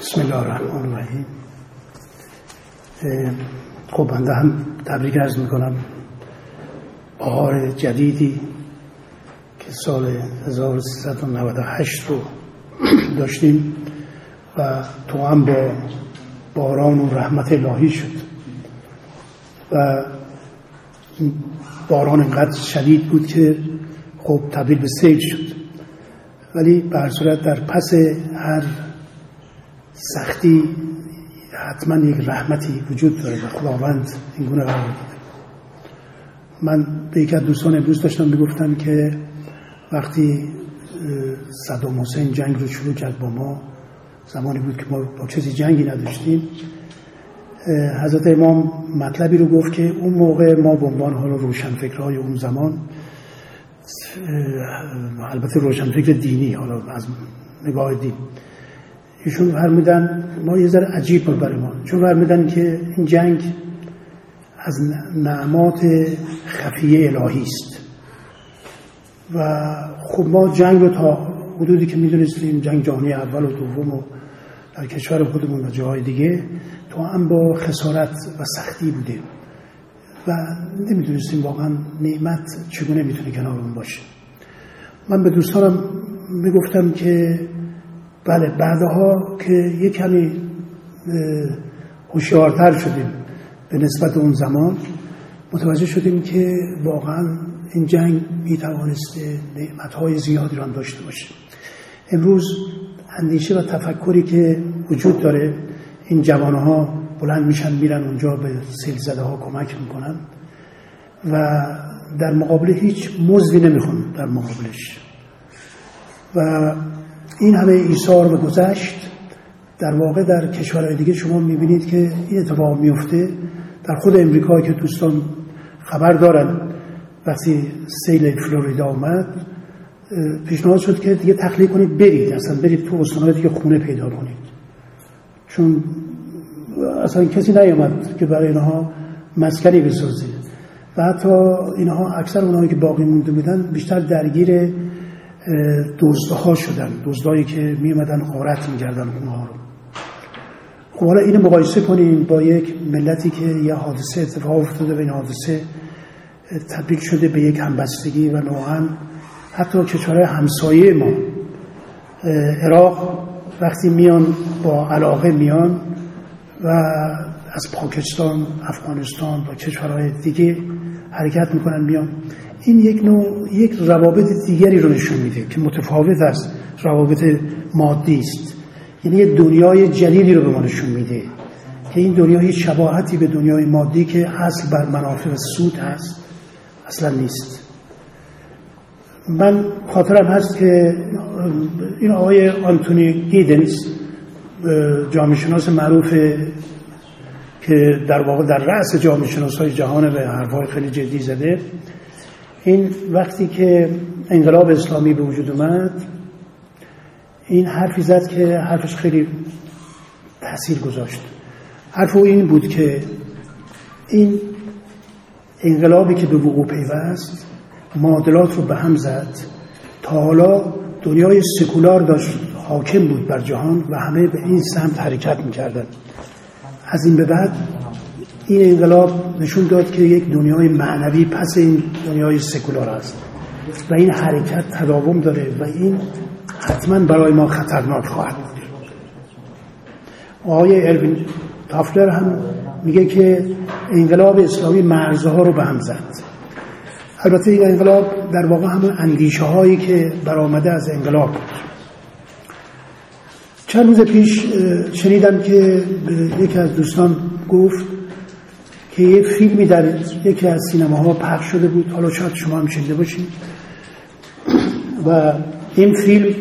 بسم الله الرحمن الرحیم. خب بنده هم تبریک عرض میکنم بهار جدیدی که سال 1398 رو داشتیم و تو هم با باران و رحمت الهی شد و باران اینقدر شدید بود که خب تبدیل به سیل شد، ولی به هر صورت در پس هر سختی حتما یک رحمتی وجود داره و خداوند این گونه قرار داده. من به یک از دوستان امروز داشتم میگفتم که وقتی صدام حسین جنگ رو شروع کرد با ما، زمانی بود که ما با کسی جنگی نداشتیم، حضرت امام مطلبی رو گفت که اون موقع ما به عنوان حالا روشنفکرهای اون زمان، البته روشنفکر دینی، حالا از نگاه دین، ایشون فرمودن، ما یه ذره عجیب بود برای ما، چون فرمودن که این جنگ از نعمات خفیه الهی است و خب ما جنگ رو تا حدودی که میدونستیم، جنگ جهانی اول و دوم و در کشور خودمون و جاهای دیگه، تو هم با خسارت و سختی بوده و نمیدونستیم واقعا نعمت چگونه میتونه کنارمون باشه. من به دوستانم میگفتم که بله، بعدها که یک کمی هوشیارتر شدیم به نسبت اون زمان، متوجه شدیم که واقعا این جنگ میتوانسته نعمتهای زیادی رو هم داشته باشه. امروز اندیشه و تفکری که وجود داره، این جوانها بلند میشن میرن اونجا به سیل زده ها کمک میکنن و در مقابل هیچ مزدی نمیخوان در مقابلش، و این همه ایثار و گذشت در واقع در کشورهای دیگه شما میبینید که این اتفاق میفته. در خود امریکا که دوستان خبر دارن، وقتی سیل فلوریدا اومد پیشنهاد شد که دیگه تخلیه کنید، برید تو استان‌های دیگه خونه پیدا کنید، چون اصلا کسی نیامد که برای اینها مسکنی بسازه و حتی اینها اکثر اونهایی که باقی مونده بودن بیشتر درگیر دزدها شدن، دزدایی که میومدن غارت می‌کردن اونها رو. خب حالا اینو مقایسه کنیم با یک ملتی که یه حادثه اتفاق افتاده و این حادثه تبدیل شده به یک همبستگی و نوعاً حتی کشورهای همسایه ما، عراق وقتی میان با علاقه میان و از پاکستان، افغانستان و کشورهای دیگه حرکت میکنن میان، این یک روابط دیگری رو نشون میده که متفاوت از روابط مادی است. یعنی یه دنیای جدیدی رو به ما نشون میده که این دنیا هیچ شباهتی به دنیای مادی که اصل بر منافع و سود هست اصلا نیست. من خاطرم هست که این آقای آنتونی گیدنز، جامعه شناس معروف که در واقع در رأس جامعه شناسای جهان به حرفای خیلی جدی زده، این وقتی که انقلاب اسلامی به وجود اومد این حرفی زد که حرفش خیلی تأثیر گذاشت. حرف او این بود که این انقلابی که به وقوع پیوست معادلات رو به هم زد. تا حالا دنیای سکولار داشت حاکم بود بر جهان و همه به این سمت حرکت می‌کردن. از این به بعد این انقلاب نشون داد که یک دنیای معنوی پس این دنیای سکولار است و این حرکت تداوم داره و این حتما برای ما خطرناک خواهد بود. آقای اروین تافلر هم میگه که انقلاب اسلامی مرزها رو به هم زد. البته این انقلاب در واقع همون اندیشه هایی که برآمده از انقلاب بود. چند روز پیش شنیدم که یکی از دوستان گفت که یک فیلمی در یکی از سینماها پخش شده بود، حالا شاید شما هم شنیده باشید، و این فیلم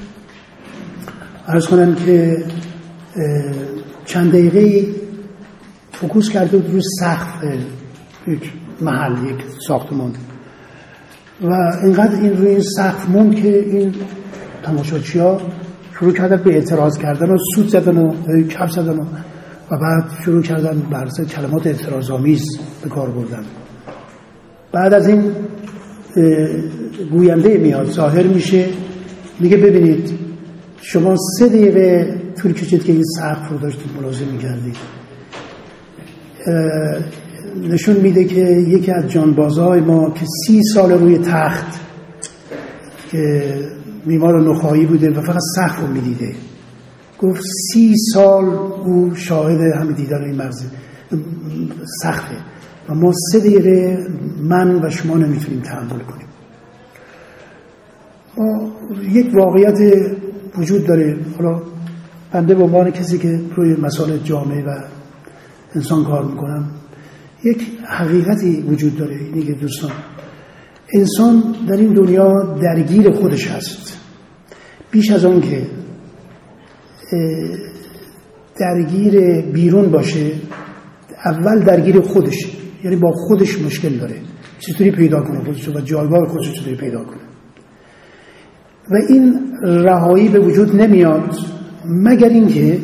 عرض کنم که چند دقیقه فوکوس کرده بود روی سقف یک محل، یک ساختمان، و اینقدر این روی این سقف موند که این تماشاچی‌ها شروع کردن به اعتراض کردن و سوت زدن و کف زدن و بعد شروع کردن برز کلمات اعتراض‌آمیز به کار بردن. بعد از این گوینده میاد، ظاهر میشه، میگه ببینید شما 3 دقیقه طول کشید که این سقف رو داشتید ملاحظه می‌کردید. نشون میده که یکی از جانبازهای ما که 30 سال روی تخت که بیمار نخاعی بوده و فقط سقف رو میدیده، گفت 30 سال او شاهد همه دیدن این مغز سخته و ما 3 دقیقه من و شما نمیتونیم تحمل کنیم. ما یک واقعیت وجود داره. حالا بنده به عنوان کسی که روی مسائل جامعه و انسان کار میکنم، یک حقیقتی وجود داره، اینه که دوستان، انسان در این دنیا درگیر خودش هست. بیش از آن که درگیر بیرون باشه، اول درگیر خودشه، یعنی با خودش مشکل داره، چطوری پیدا کنه خودش و جایگاه خودش چطوری پیدا کنه. و این رهایی به وجود نمیاد مگر اینکه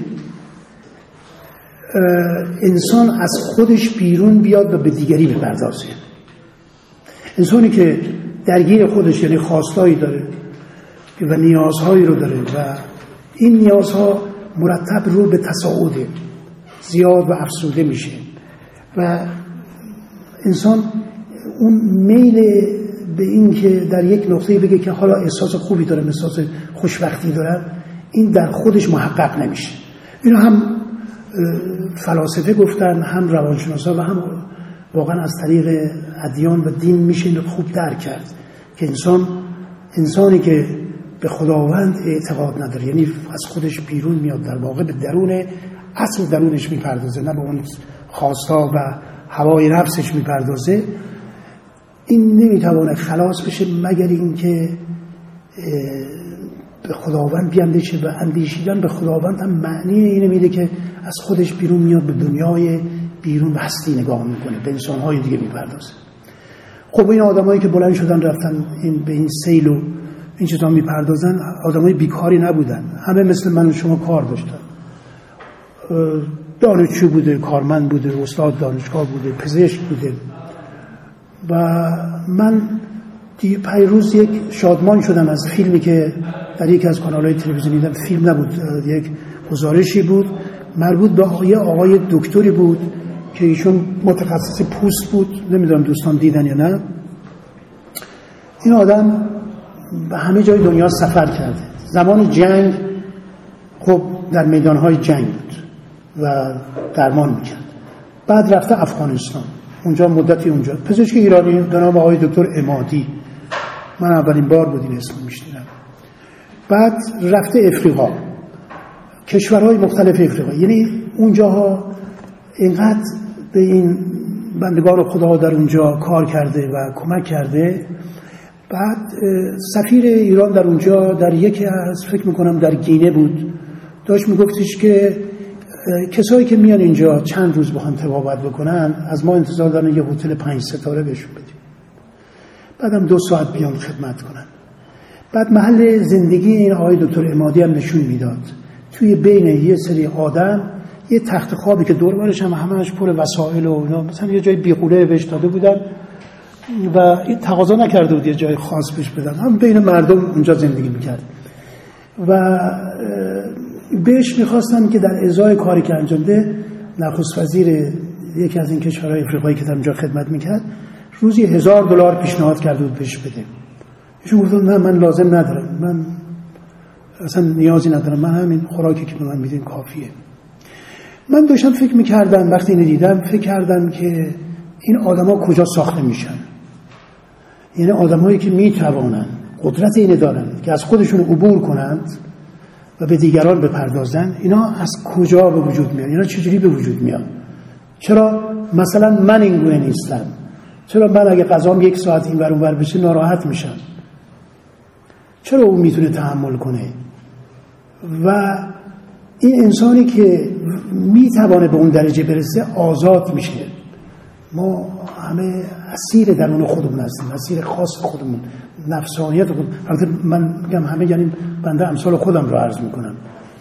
انسان از خودش بیرون بیاد و به دیگری بپردازه. انسانی که درگیر خودش، یعنی خواستایی داره و نیازهایی رو داره و این نیازها مرتب رو به تصاعد زیاد و افزوده میشه و انسان اون میل به این که در یک نقطه بگه که حالا احساس خوبی داره، احساس خوشبختی داره، این در خودش محقق نمیشه. اینو هم فلاسفه گفتن، هم روانشناسا و هم واقعا از طریق ادیان و دین میشه اینو خوب درک کرد که انسانی که به خداوند اعتقاد نداره، یعنی از خودش بیرون میاد، در واقع به درون اصل درونش میپردازه، نه به اون خواستا و هوای نفسش میپردازه، این نمیتواند خلاص بشه مگر اینکه به خداوند بیاندیشه. و اندیشیدن به خداوند هم معنی اینه میده که از خودش بیرون میاد، به دنیای بیرون و هستی نگاه میکنه، به انسانهای دیگه میپردازه. خب این آدمایی که بلند شدن رفتن به این سیل و این چیزا میپردازن، آدمای بیکاری نبودن، همه مثل من و شما کار داشتن. دانشجو بوده، کارمند بوده، استاد دانشگاه بوده، پزشک بوده. و من پیروز یک شادمان شدم از فیلمی که در یکی از کانال‌های تلویزیونی دیدم. فیلم نبود، یک گزارشی بود مربوط به آقای دکتری بود که ایشون متخصص پوست بود. نمیدونم دوستان دیدن یا نه. این آدم به همه جای دنیا سفر کرده. زمان جنگ خب در میدانهای جنگ بود و درمان میکرد. بعد رفته افغانستان، اونجا مدتی اونجا پزشک ایرانی به نام آقای دکتر عمادی، من اولین بار بود این اسم میشنیدم. بعد رفته افریقا، کشورهای مختلف افریقا، یعنی اونجاها اینقدر به این بندگان خدا در اونجا کار کرده و کمک کرده. بعد سفیر ایران در اونجا در یکی از فکر میکنم در گینه بود، داشت میگفتش که کسایی که میان اینجا چند روز بخوان طبابت بکنن از ما انتظار دارن یه هتل 5 ستاره بهشون بدیم، بعدم 2 ساعت بیان خدمت کنن. بعد محل زندگی این آقای دکتر عمادی هم نشون میداد، توی بین یه سری آدم یه تخت خوابی که دور برش هم همه‌اش پر وسایل و اینا، مثلا یه جای بیغوله بهش داده بودن و این تقاضا نکرده بود یه جای خاص بهش بدن، هم بین مردم اونجا زندگی میکرد و بهش میخواستن که در ازای کاری که انجام ده، نخست وزیر یکی از این کشورهای افریقایی که در اونجا خدمت میکرد روزی $1000 پیشنهاد کرده بود بهش بده. ایشون گفت نه من لازم ندارم، من اصلا نیازی ندارم، من همین خوراکی که به من میدین کافیه. من داشتم فکر میکردم، وقتی اینو دیدم فکر کردم که این آدما کجا ساخته میشن، یعنی آدمایی که میتوانند قدرت اینو دارن که از خودشون عبور کنند و به دیگران بپردازن، اینا از کجا به وجود میان؟ اینا چجوری به وجود میان؟ چرا مثلا من این گونه نیستم؟ چرا من اگه غذام 1 ساعت این ور اون ور بشه ناراحت میشم؟ چرا اون میتونه تحمل کنه؟ و این انسانی که میتوانه به اون درجه برسه آزاد میشه. ما همه اسیر درون خودمون هستیم، اسیر خاص خودمون، نفسانیت خودمون. البته من میگم همه، یعنی بنده امثال خودم رو عرض میکنم.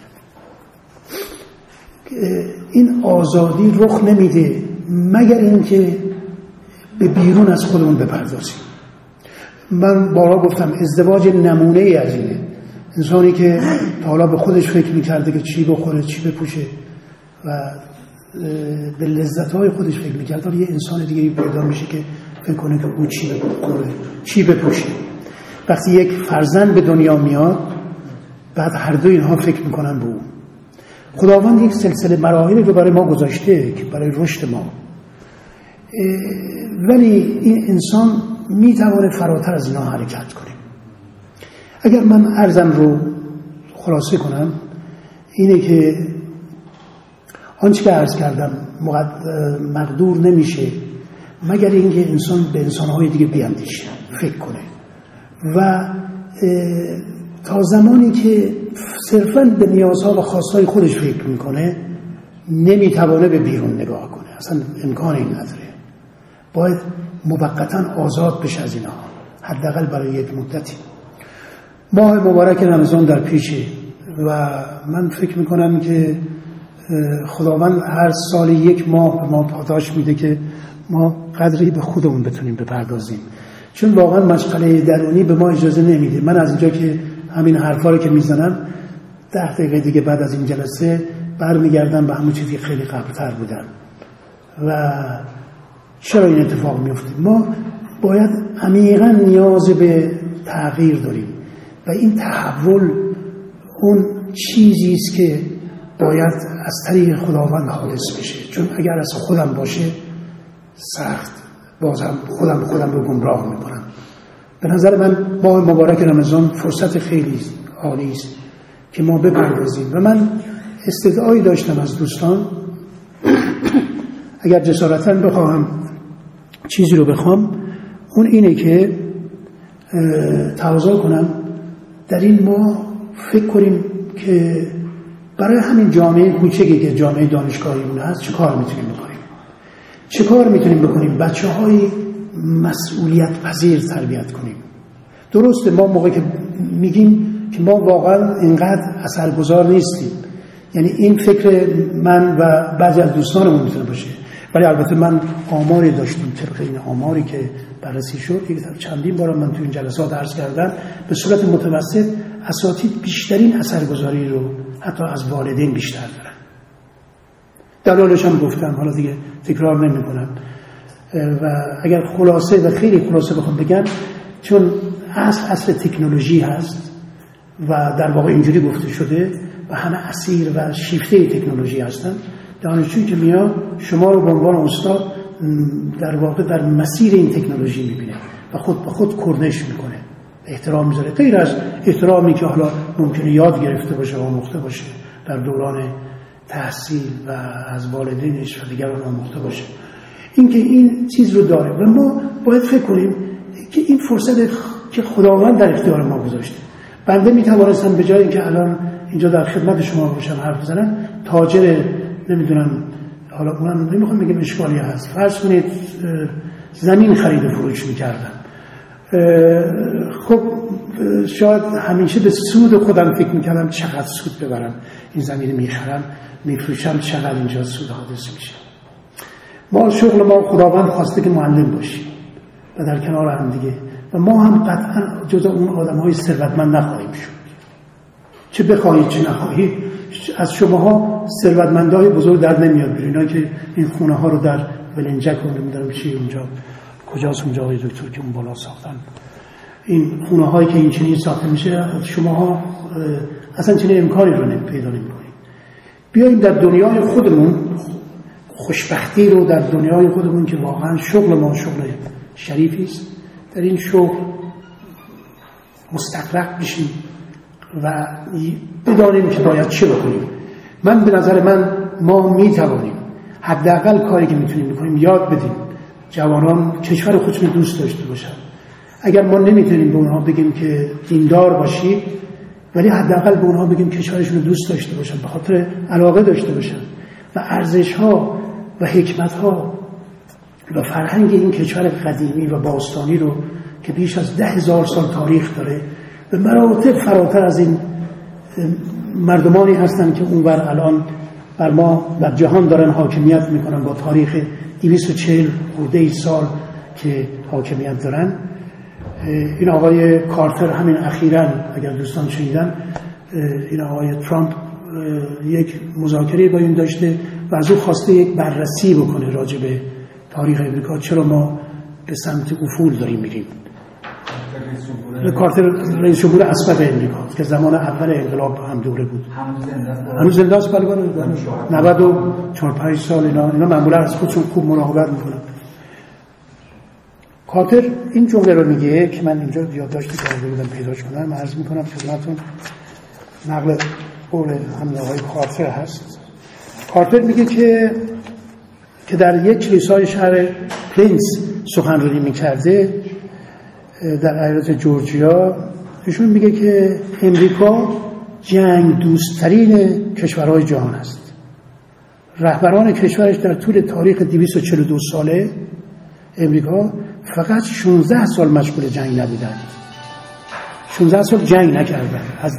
این آزادی رخ نمیده مگر اینکه به بیرون از خودمون بپردازیم. من بارها گفتم ازدواج نمونه ای از اینه. انسانی که تا حالا به خودش فکر میکرده که چی بخوره چی بپوشه و به لذت‌های خودش فکر میکرد، حالا یه انسان دیگه پیدا میشه که فکر کنه که او چی بخوره چی بپوشه. وقتی یک فرزند به دنیا میاد بعد هر دو اینها فکر میکنن به او. خداوند یک سلسله مراحلی رو برای ما گذاشته که برای رشد ما، ولی این انسان میتونه فراتر از اینا حرکت کنه. اگر من عرضم رو خلاصه کنم اینه که آنچه که عرض کردم مقدور نمیشه مگر اینکه انسان به انسانهای دیگه بیاندیشه، فکر کنه و تا زمانی که صرفاً به نیازها و خواستهای خودش فکر میکنه نمیتوانه به بیرون نگاه کنه، اصلا امکانی نداره. باید موقتاً آزاد بشه از اینها، حداقل برای یک مدتی. ماه مبارک رمضان در پیشه و من فکر میکنم که خداوند هر سال یک ماه به ما پاداش میده که ما قدری به خودمون بتونیم بپردازیم، چون واقعا مشغله درونی به ما اجازه نمیده. من از اینجا که همین حرفا رو که میزنم 10 دقیقه دیگه بعد از این جلسه برمیگردم به همون چیزی خیلی قبلتر بودم و چرا این اتفاق میفته؟ ما باید عمیقا نیاز به تغییر داریم و این تحول اون چیزی است که باید از طریق خداوند حادث بشه، چون اگر از خودم باشه سخت، بازم خودم رو گمراه میکنم. به نظر من ماه مبارک رمضان فرصت خیلی عالی است که ما بپردازیم و من استدعایی داشتم از دوستان اگر جسارتاً بخواهم چیزی رو بخوام اون اینه که تواضع کنم در این ما فکر کنیم که برای همین جامعه کوچکی که جامعه دانشگاهیمون هست چه کار میتونیم بکنیم، چه کار میتونیم بکنیم بچه‌های مسئولیت پذیر تربیت کنیم. درسته ما موقعی که میگیم که ما واقعا اینقدر اثرگذار نیستیم، یعنی این فکر من و بعضی از دوستانمون میتونه باشه، ولی البته من آماری داشتیم طبق این آماری که بررسی شد چندین بار من تو این جلسات عرض کردم به صورت متوسط اساتید بیشترین اثرگذاری رو حتی از والدین بیشتر دارن. دلایلش هم گفتم، حالا دیگه تکرار نمی‌کنم و اگر خلاصه و خیلی خلاصه بخوام بگم چون اصل تکنولوژی هست و در واقع اینجوری گفته شده و همه اسیر و شیفته تکنولوژی هستن، دانشجویی که میاد شما رو به عنوان استاد در واقع در مسیر این تکنولوژی میبینه و خود به خود کردش میکنه، احترام میذاره، غیر از احترامی که حالا ممکنه یاد گرفته باشه و آموخته باشه در دوران تحصیل و از والدینش و دیگران آموخته باشه. اینکه این چیز رو داره و ما باید فکر کنیم که این فرصت که خداوند در اختیار ما گذاشته. بنده میتوانستم به جای اینکه الان اینجا در خدمت شما باشم حرف بزنم تاجر نمیدونم، حالا اونم نمیخوام بگم اشکالی هست، فرض کنید زمین خرید و فروش میکردم، خب شاید همیشه به سود خودم فکر میکردم چقدر سود ببرم، این زمین میخرم میفروشم چقدر اینجا سود حادث میشه. ما شغل ما خداوند خواسته که معلم باشیم و در کنار هم دیگه و ما هم قطعا جزء اون آدم‌های ثروتمند نخواهیم شد، چه بخواهید چه نخواهید. از شماها ثروتمندای بزرگ در نمیاد بیرون، اینا که این خونه ها رو در ولنجک و نمیدونم چی اونجا کجاست اونجا آقای دکتر که اون بالا ساختن، این خونه هایی که این چنین ساخته میشه شماها اصلا چنین امکانی رو پیدا نمی‌کنید. بیاییم در دنیای خودمون خوشبختی رو در دنیای خودمون که واقعا شغل ما شغل شریفی است، در این شغل مستقرق بشیم و بدانیم که باید چه بکنیم. من به نظر من ما میتوانیم حداقل کاری که میتونیم بکنیم یاد بدیم جوانان کشور خودشون دوست داشته باشن. اگر ما نمیتونیم به اونها بگیم که دیندار باشید، ولی حداقل به اونها بگیم کشورشون دوست داشته باشن، به خاطر علاقه داشته باشن و ارزش‌ها و حکمت‌ها و فرهنگ این کشور قدیمی و باستانی رو که بیش از 10,000 سال تاریخ داره به مراتب فراتر از این مردمانی هستن که اونور الان بر ما در جهان دارن حاکمیت میکنن با تاریخ 240 خورده سال که حاکمیت دارن. این آقای کارتر همین اخیراً اگر دوستان شنیدن این آقای ترامپ یک مذاکره با این داشته و از او خواسته یک بررسی بکنه راجع به تاریخ امریکا، چرا ما به سمت افول داریم میریم. کارتر رئیس جمهور اسبق امریکا که زمان اول انقلاب هم دوره بود، هنوز زنده است. 94-5 سال اینا معمولا از خودشون خوب مراقبت میکنن. کارتر این جمله رو میگه که من اینجا یادداشت کرده بودم پیداش کنم، عرض میکنم خدمتتون. نقل قول همین آقای کارتر هست. کارتر میگه که در یک کلیسای شهر پلینس سخنرانی میکرده در ایالت جورجیا. ایشون میگه که امریکا جنگ دوستترین کشورهای جهان است. رهبران کشورش در طول تاریخ 242 ساله امریکا فقط 16 سال مشغول جنگ نبودند. 16 سال جنگ نکردن. از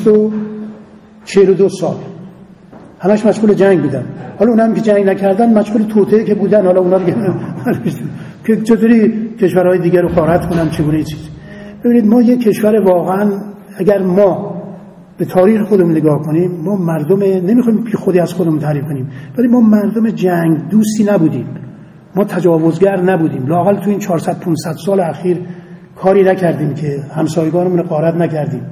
242 سال همش مشغول جنگ بودن. حالا اونم که جنگ نکردن مشغول توطئه که بودن، حالا اونا که چطوری کشورهای دیگر رو غارت کنن، چگونه چیز. ببینید ما یک کشور واقعا اگر ما به تاریخ خودمون نگاه کنیم، ما مردم نمیخوایم که خودی از خودمون تعریف کنیم، ولی ما مردم جنگ دوستی نبودیم، ما تجاوزگر نبودیم. لااقل تو این 400-500 سال اخیر کاری نکردیم که همسایگانمون رو غارت نکردیم.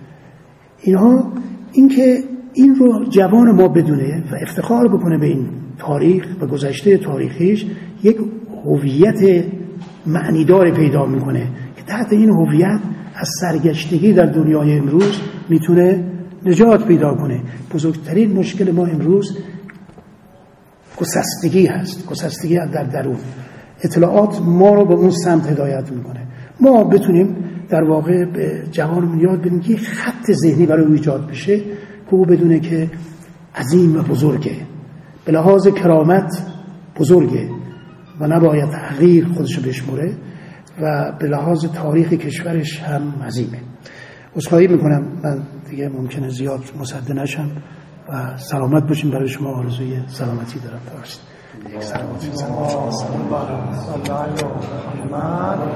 اینکه این رو جوان ما بدونه و افتخار بکنه به این تاریخ و گذشته تاریخیش، یک هویت معنیدار پیدا میکنه که تحت این هویت از سرگشتگی در دنیای امروز میتونه نجات پیدا کنه. بزرگترین مشکل ما امروز گسستگی هست، گسستگی در درون. اطلاعات ما رو به اون سمت هدایت میکنه. ما بتونیم در واقع به جوانمون یاد بدیم که خط ذهنی برای ایجاد بشه که او بدونه که عظیم و بزرگه، به لحاظ کرامت بزرگه و نباید تغییر خودشو بشموره و به لحاظ تاریخ کشورش هم عظیمه. عذرخواهی میکنم من دیگه ممکنه زیاد مصدق نشم و سلامت باشیم. برای شما آرزوی سلامتی دارم. یک سلامتی.